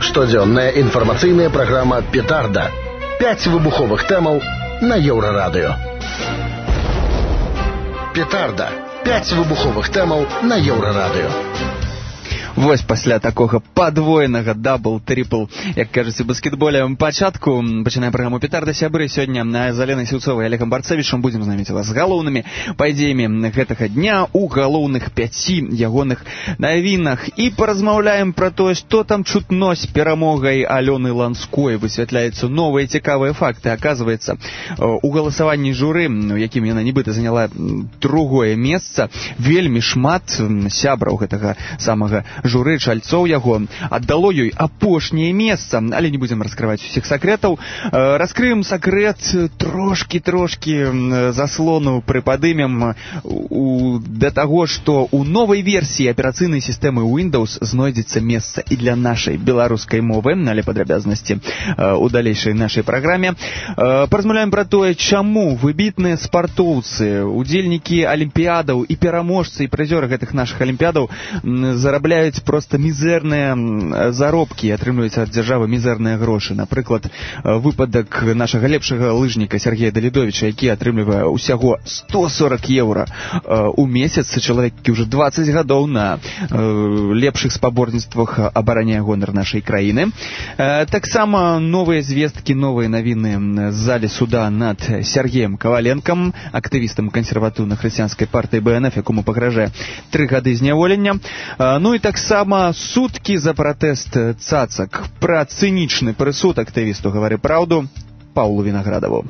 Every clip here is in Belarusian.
Штодзённая інфармацыйная праграма «Петарда». 5 выбуховых тэмаў на Еўрарадыё. «Петарда». 5 выбуховых тэмаў на Еўрарадыё. Вось пасля такога падвойнага дабл-трипл, як кажуць у баскетболе, пачатку пачынаем праграму «Петарда». Сябры, сёння з Аленай Сіўцовай і Олегам Барцевічам будзем знаміць вас з галоўнымі падзеямі гэтага дня у галоўных 5 ягоных навінах і паразмаўляем пра тое, што там чутно з перамогай Алёны Ланской. Высвятляюцца новыя цікавыя факты. Аказваецца, у галасаванні журы, у якім яна нібыта заняла другое месца, вельмі шмат сябраў гэтага самага журы, чальцоў яго, аддало ёй апошняе месца, але не будзем раскрываць усіх сакрэтаў. Раскрыем сакрэт трошкі заслону прыпадымем да таго, што ў новай версіі аперацыйнай сістэмы Windows знойдзецца месца і для нашай беларускай мовы, але падрабязнасці у далейшай нашай праграме. Паразмаўляем пра тое, чаму выбітныя спартоўцы, удзельнікі алімпіядаў і пераможцы і прызёры гэтых нашых алімпіядаў зарабляюць просто мізэрныя заробкі, атрымліваюць ад дзяржавы мізэрныя грошы. Напрыклад, выпадак нашага лепшага лыжніка Сергея Давідовіча, які атрымлівае ўсяго 140 еўра у месяц. Чалавек, які ўжо 20 гадоў на лепшых спаборніцтвах абараняе гонар нашай краіны. Таксама новыя звесткі, новыя навіны з залі суда над Сергеем Каваленкам, актывістам кансерватыўна-хрысціянскай партыі БНФ, якому пагражае 3 гады зняволення. Ну і таксама суткі за пратэст цацак. Пра цынічны прысуд актывісту «Гавары праўду» Паўлу Вінаградаву.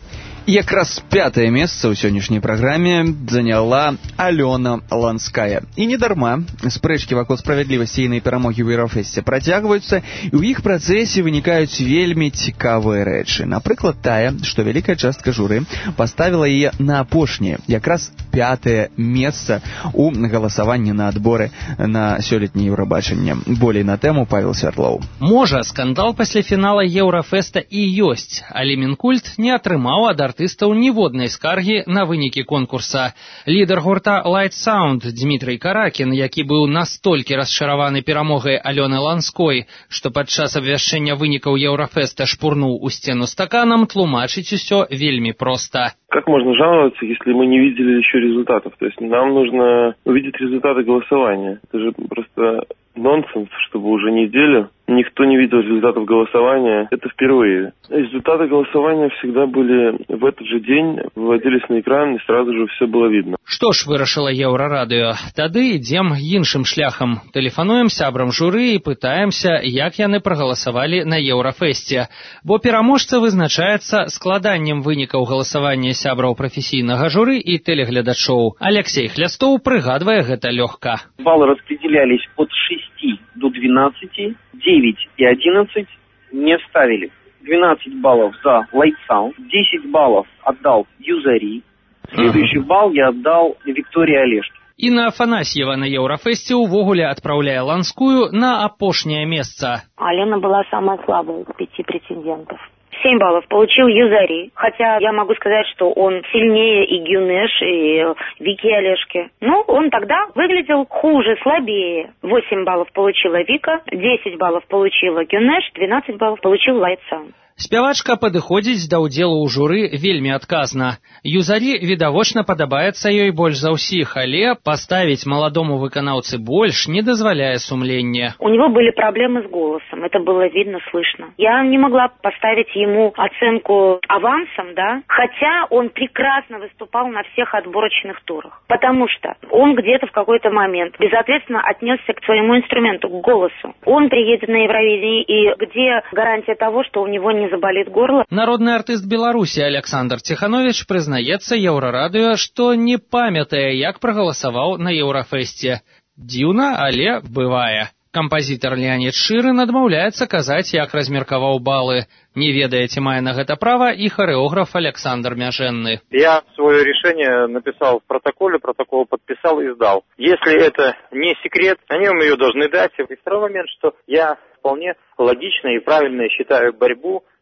Якраз 5-е месца ў сённяшняй праграме заняла Алёна Ланская. І не дарма. Спрэчкі вакол справядлівасці ейнай перамогі ў Еўрафэсце працягваюцца, і ў іх працэсе вынікаюць вельмі цікавыя рэчы. Напрыклад, тая, што вялікая частка журы паставіла яе на апошняе, якраз 5-е месца ў галасаванні на адборы на сёлетняе Еўрабачанне. Болей на тэму Павел Свярдлоў. Можа, скандал пасля фінала Еўрафэста і ёсць, але Мінкульт не атрымаў ад артыстаў ніводнай скаргі на вынікі конкурса. Лідар гурта Light Sound Дмітрый Каракін, які быў настолькі расчараваны перамогай Алёны Ланской, што падчас абвяшчэння вынікаў Еўрафэста шпурнуў у сцену стаканам, тлумачыць усё вельмі проста. Как можно жаловаться, если мы не видели еще результатов? То есть нам нужно увидеть результаты голосования. Это же просто нонсенс, чтобы уже неделю никто не видел результатов голосования. Это впервые. Результаты голосования всегда были в этот же день, выводились на экран, и сразу же все было видно. Што ж вырашыла Еўрарадыё? Тады ідзем іншым шляхам. Тэлефануем сябрам журы і пытаемся, як яны прагаласавалі на Еўрафэсце. Бо пераможца вызначаецца складаннем вынікаў галасавання сябраў прафесійнага журы і тэлегледачоў. Алексей Хлястоў прыгадвае гэта лёгка. Баллы распределялись от 6 до 12, 9 и 11 не ставили. 12 баллов за Light Sound, 10 баллов отдал Юзари, следующий балл я отдал Виктории Олешке. Інна Афанасьева на Еўрафэсце увогуле адпраўляе Ланскую на апошняе месца. Алена была самая слабая из 5 претендентов. 7 баллов получил Юзари, хотя я могу сказать, что он сильнее и Гюнеш, и Вики Олешки. Но он тогда выглядел хуже, слабее. 8 баллов получила Вика, 10 баллов получила Гюнеш, 12 баллов получил Light Sound. Спявачка падыходзіць да ўдзелу ў журы вельмі адказна. Юзарі відавочна падабаецца ёй больш за ўсіх, але паставіць маладому выканаўцы больш не дазваляе сумленне. У него были проблемы с голосом, это было видно, слышно. Я не могла поставить ему оценку авансом, да, хотя он прекрасно выступал на всех отборочных турах, потому что он где-то в какой-то момент безответственно отнесся к своему инструменту, к голосу. Он приедет на Евровидение, и где гарантия того, что у него не заболит горло? Народны артыст Беларусі Александр Ціхановіч прызнаецца Еўрарадыё, што не памятае, як прагаласаваў на Еўрафэсце. Дзіўна, але бывае. Кампазітар Леонід Шырын адмаўляецца казаць, як размеркаваў балы. Не ведае, ці мае на гэта права і хореограф Александр Мяженны. Я свое решение написал в протоколе, протокол подписал и сдал. Если это не секрет, они вам ее должны дать. И второй момент, что я вполне логично и правильно считаю борьбу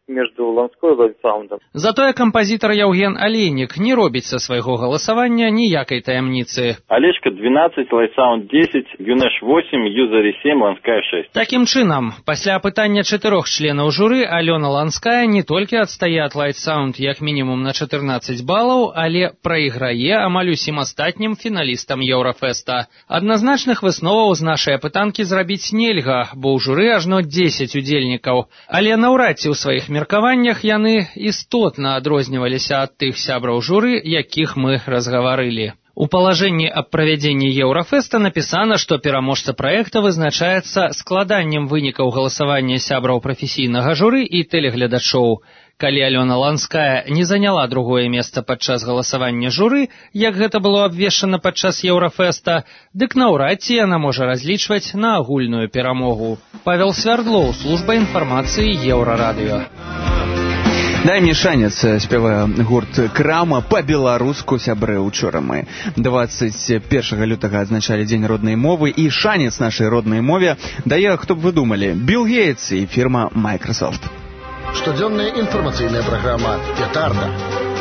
между Ланской и Лайтсаундом. Затое кампазітар Яўген Алейнік не робіць са свайго галасавання ніякай таямніцы. Олежка 12, Лайтсаунд 10, Юнеш 8, Юзари 7, Ланская 6. Такім чынам, пасля апытання 4 членаў журы Алёна Ланская не толькі адстае ад Лайтсаунд як мінімум на 14 балаў, але прайграе амаль усім астатнім фіналістам Еўрафеста. Адназначных высноваў з нашай апытанкі зрабіць нельга, бо ў журы ажно 10 удзельнікаў. Але наўрад ці ў сваіх меркаваннях яны істотна адрозніваліся ад тых сябраў журы, якіх мы разгаварылі. У палажэнні аб правядзенні Еўрафеста напісана, што пераможца праекта вызначаецца складаннем вынікаў галасавання сябраў прафесійнага журы і тэлегледачоў. Калі Алёна Ланская не заняла другое месца падчас галасавання журы, як гэта было абвешчана падчас Еўрафеста, дык наўрад ці яна можа разлічваць на агульную перамогу. Павел Свярдлоў, служба інфармацыі Еўрарадыё. Дай мне шанец, спявае гурт Крама па-беларуску. Сябры, учора мы 21 лютага адзначалі дзень роднай мовы, і шанец нашай роднай мове дае, хто б вы думалі, Билл Гейтс і фірма Microsoft. Штодзённая інфармацыйная праграма «Петарда».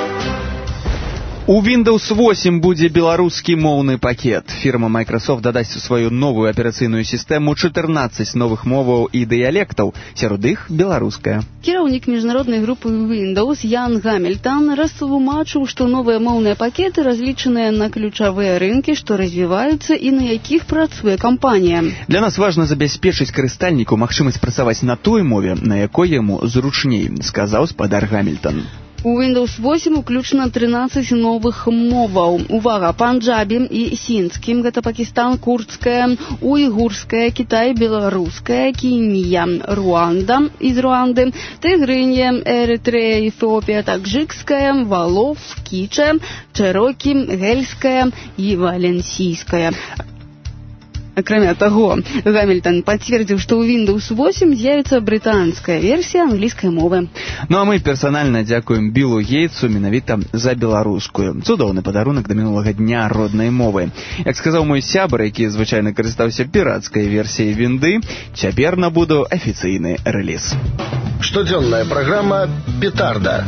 У Windows 8 будзе беларускі моўны пакет. Фірма Microsoft дадасць у сваю новую аперацыйную сістэму 14 новых моваў і дыялектаў, сярод іх беларуская. Кіраўнік міжнароднай групы Windows Ян Гамільтон растлумачыў, што новыя моўныя пакеты разлічаныя на ключавыя рынкі, што развіваюцца і на якіх працуе кампанія. Для нас важна забяспечыць карыстальніку магчымасць працаваць на той мове, на якой яму зручней, сказаў спадар Гамільтон. У Windows 8 уключна 13 новых моваў. Увага, панджабі і сіндскім, гэта Пакістан, курдская, уйгурская, Кітай, беларуская, Кенія, Руанда, из Руанды, Тыгрынья, Эритрея, Эфиопия, таджикская, Валов, Кіча, Чэрокі, гельская і валенсійская. Акрамя таго, Гамільтон пацвердзіў, што ў Windows 8 з'явіцца брытанская версія англійскай мовы. Ну а мы персанальна дзякуем Биллу Гейтсу менавіта за беларускую. Цудоўны падарунак да мінулага дня роднай мовы. Як сказаў мой сябар, які звычайна карыстаўся пірацкай версіяй вінды, цяпер набуду афіцыйны рэліз. Штодзённая праграма «Петарда».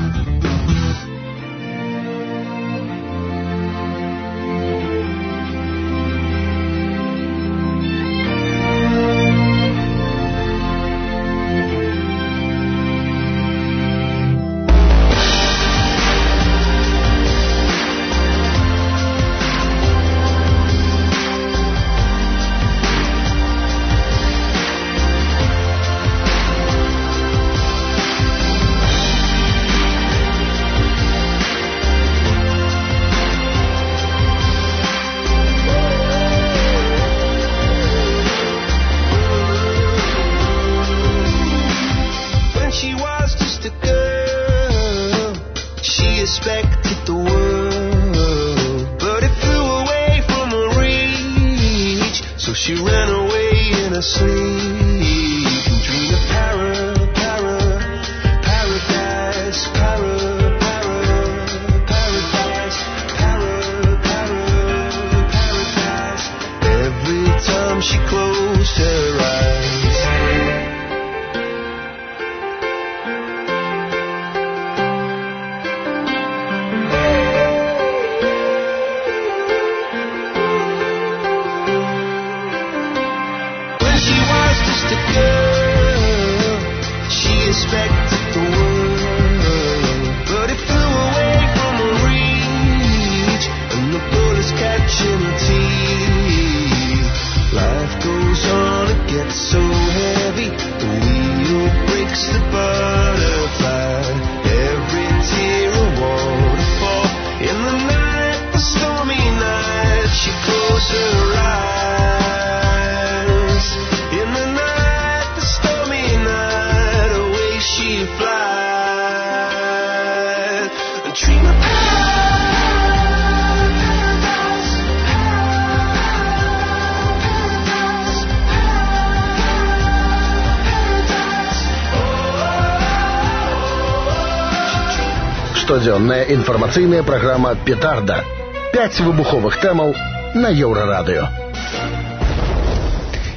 Штодзённая інфармацыйная праграма «Петарда». 5 выбуховых тэмаў на Еўрарадыё.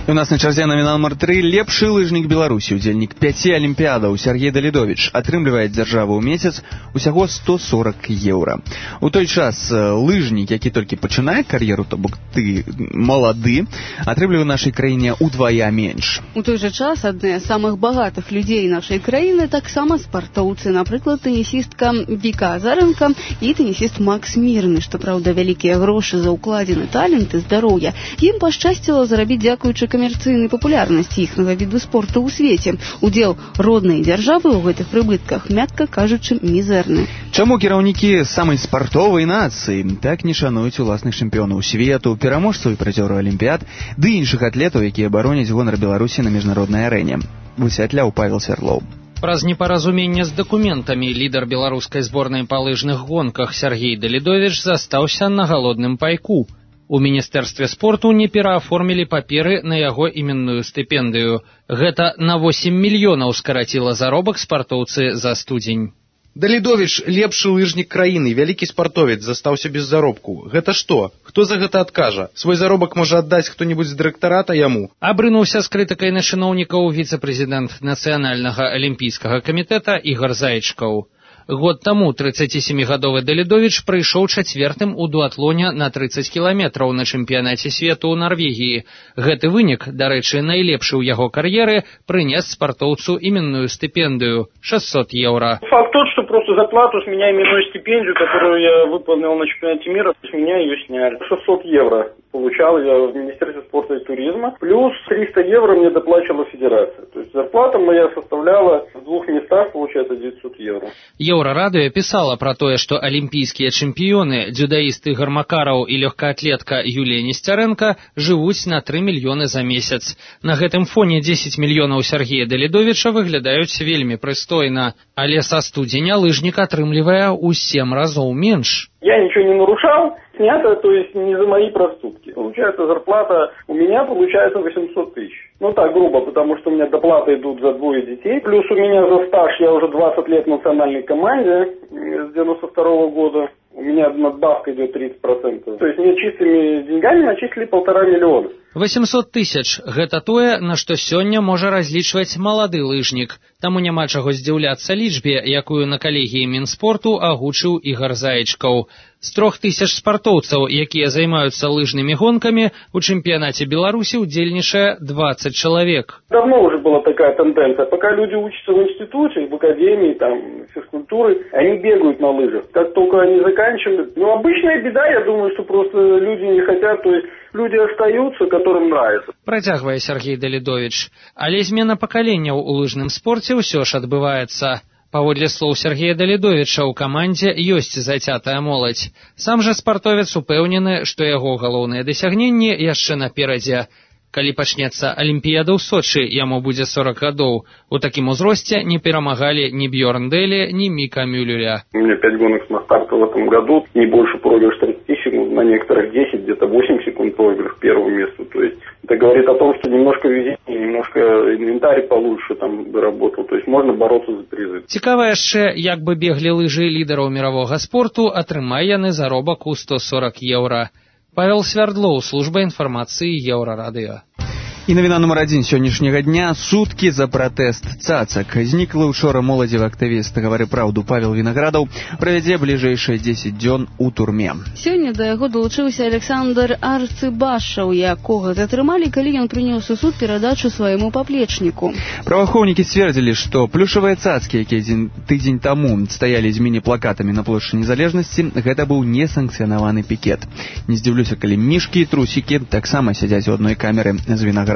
І у нас на чарзе навіна нумар 3. Лепшы лыжнік Беларусі, удзельнік 5 алімпіядаў Сергей Далідовіч атрымлівае ад дзяржавы ў месяц усяго 140 еўра. У той час лыжнік, які толькі пачынае кар'еру, то бок ты малады, атрымлівае ў нашай краіне удвая менш. У той жа час адны з самых багатых людзей нашай краіны таксама спартоўцы, напрыклад, тэнісістка Віка Азаренка і тэнісіст Макс Мірны. Што праўда, вялікія грошы за ўкладзены талент і здароўе ім пашчасціла зарабіць дзякуючы камерцыйнай папулярнасці іхнага віду спорту ў свеце. Удзел роднай дзяржавы ў гэтых прыбытках, мякка кажучы, мізэрны. Чаму кіраўнікі самай спартовай нацыі так не шануюць уласных чэмпіёнаў свету, пераможцаў і прызёраў алімпіяд, ды іншых атлетаў, якія бароняць гонар Беларусі на міжнароднай арэне? Высвятляў Павел Свярлоў. Праз непаразуменне з дакументамі лідар беларускай зборнай па лыжных гонках Сергей Далідовіч застаўся на галодным пайку. У Міністэрстве спорту не перааформілі паперы на яго іменную стыпендыю. Гэта на 8 мільёнаў скараціла заробак спартоўцы за студзень. Далідовіч, лепшы лыжнік краіны, вялікі спартовец, застаўся без заробку. Гэта што? Хто за гэта адкажа? Свой заробак можа аддаць хто-небудзь з дырэктарата яму? Абрынуўся з крытыкай на чыноўнікаў віцэ-прэзідэнт Нацыянальнага алімпійскага камітэта Ігар Заечкаў. Год таму 37-гадовы Далідовіч прыйшоў чацвертым у дуатлоне на 30 кіламетраў на чэмпіянаце свету ў Нарвегіі. Гэты вынік, дарэчы, найлепшы ў яго кар'еры, прынес спартоўцу іменную стыпендыю – 600 еўра. Факт тот, что просто зарплату с меня именную стипендию, которую я выполнил на чемпионате мира, с меня ее сняли. 600 евро получал я в Министерстве спорта и туризма, плюс 300 евро мне доплачивала федерация. То есть зарплата моя составляла в двух местах, получается, 900 евро. Еўрарадыё пісала пра тое, што алімпійскія чэмпіёны, дзюдаіст Ігар Макараў і лёгкаатлетка Юлія Несцярэнка жывуць на 3 мільёны за месяц. На гэтым фоне 10 мільёнаў Сергея Далідовіча выглядаюць вельмі прыстойна, але са студзеня лыжнік атрымлівае ў 7 разоў менш. Я ничего не нарушал, снято, то есть не за мои проступки. Получается, зарплата у меня получается 800 тысяч. Ну так, грубо, потому что у меня доплаты идут за 2 детей. Плюс у меня за стаж, я уже 20 лет в национальной команде с 92 года. У меня надбавка идет 30%. То есть мне чистыми деньгами начислили 1,5 миллиона. 800 тысяч – гэта тое, на што сёння можа разлічваць малады лыжнік. Таму няма чаго здзіўляцца лічбе, якую на калегіі Мінспорту агучыў Ігар Заечкаў. З 3000 спартоўцаў, якія займаюцца лыжнымі гонкамі, у чэмпіянаце Беларусі удзельнічае 20 человек. Давно уже была такая тенденция. Пока люди учатся в институте, в академии, там, физкультуры, они бегают на лыжах. Как только они заканчивают... Ну, обычная беда, я думаю, что просто люди не хотят, то есть люди остаются, которым нравится. Працягвае Сергей Далідовіч. Але змена пакаленняў у лыжным спорце ўсё ж адбываецца. Паводле слоў Сергея Далідовіча, у камандзе ёсць зацятая моладзь. Сам жа спартовец упэўнены, што яго галоўныя дасягненні яшчэ наперадзе. Калі пачнецца Алімпіяда ў Сочы, яму будзе 40 гадоў. У такім узросце не перамагалі ні Бьорн Дели, ні Мика Мюллера. У меня 5 гонок на старте в этом году, не больше проигрыш 30 секунд, на некоторых 10, где-то 8 секунд проигрыш первому месту. То есть это говорит о том, что немножко везение, немножко инвентарь получше там доработал. То есть можно бороться за призы. Цікава яшчэ, як бы беглі лыжы лідараў мировога спорту, атрымае яны заробак у 140 еўра. Павел Свярдлоў, служба інфармацыі Еўрарадыё. І навіна нумар 1 сённяшняга дня – суткі за пратэст цацак. Зніклы учора моладзевы актывіст «Гавары праўду» Павел Вінаградаў правядзе бліжэйшыя 10 дзён у турме. Сёння да яго далучыўся Александр Арцыбашаў, якога затрымалі, калі ён прынёс у суд перадачу свайму паплечніку. Праваахоўнікі сцвердзілі, што плюшавыя цацкі, якія тыдзень таму стаялі з міні-плакатамі на плошчы Незалежнасці, гэта быў несанкцыянаваны пікет. Не здзіўлюся, калі мішкі і трусікі таксама сядзяць у адной камеры з Вінаградавым.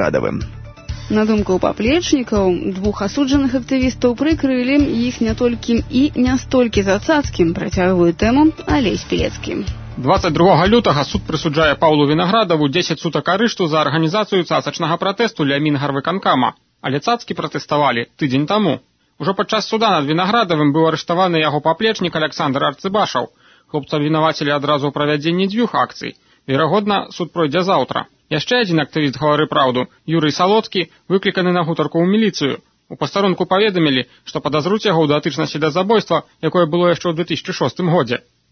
На думку паплечнікаў, 2 асуджаных актывістаў прыкрылі іх не толькі і не столькі за цацкі, працягвае тэму Алесь Пілецкі. 22 лютага суд прысуджае Паўлу Вінаградаву 10 сутак арышту за арганізацыю цацачнага пратэсту ля Мінгарвыканкама. Але цацкі пратэставалі тыдзень таму. Ужо падчас суда над Вінаградавым быў арыштаваны яго паплечнік Александр Арцыбашаў. Хлопца абвінавацілі адразу ў правядзенні 2 акцый. Верагодна, суд пройдзе заўтра. Яшчэ адзін актывіст «Гавары праўду» Юрый Салоцкі выкліканы на гутарку ў міліцыю. У пастарунку паведамілі, што падазруць яго ў датычнасці да забойства, якое было яшчэ ў 2006 годзе.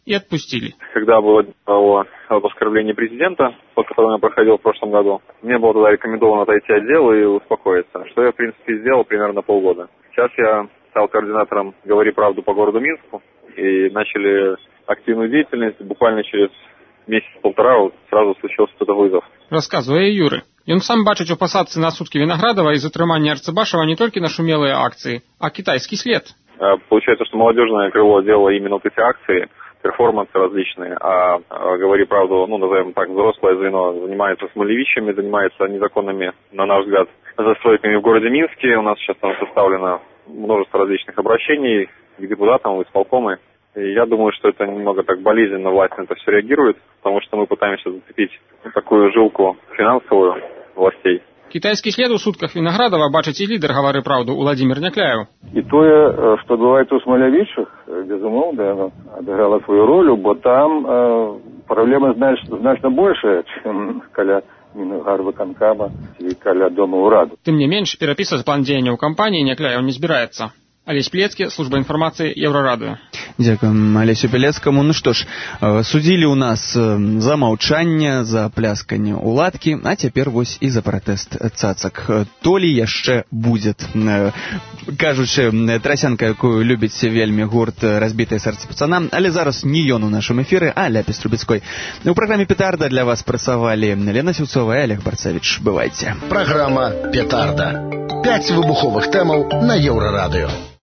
и отпустили. Когда было дело об оскорблении президента, под которым я проходил в прошлом году, мне было тогда рекомендовано отойти от дела и успокоиться, что я, в принципе, сделал примерно полгода. Сейчас я стал координатором «Говори правду» по городу Минску, и начали активную деятельность. Буквально через месяц-полтора вот сразу случился этот вызов. Рассказывая Юры. Ён сам бачыць у пасадцы на суткі Виноградова и затрымання Арцебашева не только нашумелые акции, а китайский след. Получается, что молодежное крыло делало именно вот эти акции, перформансы различные, а «Говори правду», назовем так, взрослое звено, занимается смолевичами, занимается незаконными, на наш взгляд, застройками в городе Минске. У нас сейчас там составлено множество различных обращений к депутатам, в исполкомы. И я думаю, что это немного так болезненно власть на это все реагирует, потому что мы пытаемся зацепить такую жилку финансовую властей. Китайский след у сутках Виноградова бачыць і лідар «Гавары праўду» Уладзімір Някляеў. І тое, што адбываецца ў Смалявічах, безумоўна, яно адыграла сваю ролю, бо там праблема значна большая, чым каля Гарвыканкама ці каля Дома ўраду. Тым не менш, перапісваць план дзеянняў кампаніі Някляеў не збіраецца. Алесь Пелецкі, служба информации, Еврорадио. Дякую Алесю Пелецкому. Ну что ж, судили у нас за молчание, за плясканне уладки, а теперь вось и за протест цацак. То ли яшчэ будет. Кажучы, трасянка, якую любіць вельмі гурт «Разбітае сэрца пацана», але зараз не ён у нашым эфіры, а Ляпіс Трубецкой. У праграме «Петарда» для вас працавалі Лена Сюцова и Олег Барцевич. Бывайте. Программа «Петарда». 5 выбуховых тэмаў на Еўрарадыё.